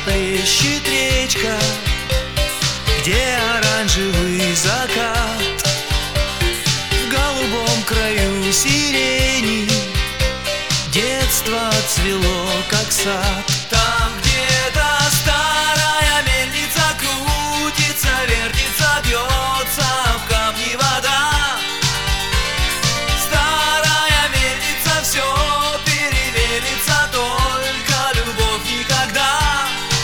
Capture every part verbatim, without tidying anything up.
плещет речка, где оранжевый закат. В голубом краю сирени детство цвело, как сад. Там где-то старая мельница крутится, вертится, бьется в камни вода. Старая мельница все перевернется, только любовь никогда.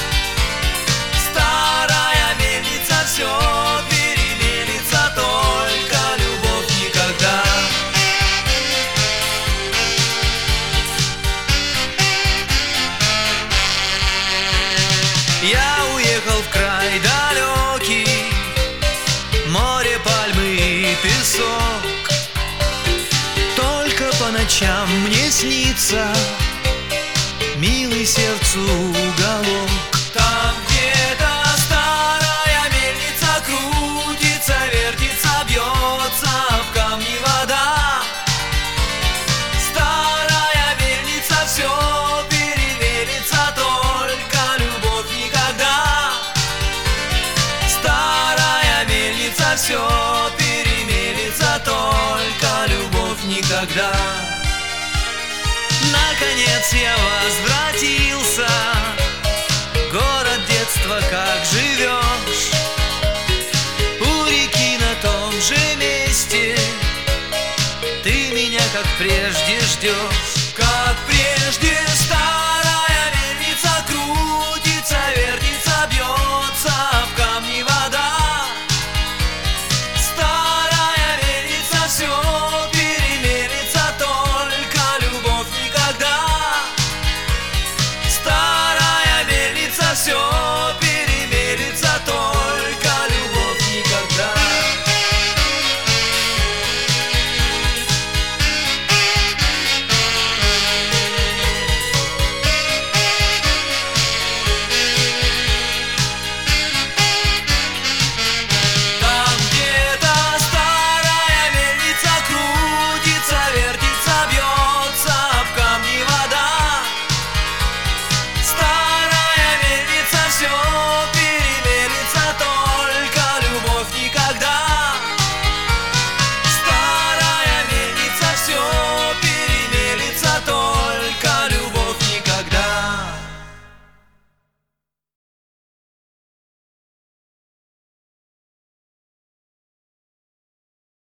Старая мельница все перевернется, только любовь никогда. Я уехал в край далекий, море, пальмы и песок. Только по ночам мне снится милый сердцу уголок. Там где-то старая мельница крутится, вертится, бьется в камни вода. Старая мельница все перевернется, только любовь никогда. Старая мельница все перевернется, только любовь никогда. Наконец я возвратился, город детства, как живешь. У реки на том же месте ты меня, как прежде, ждешь. Как прежде стал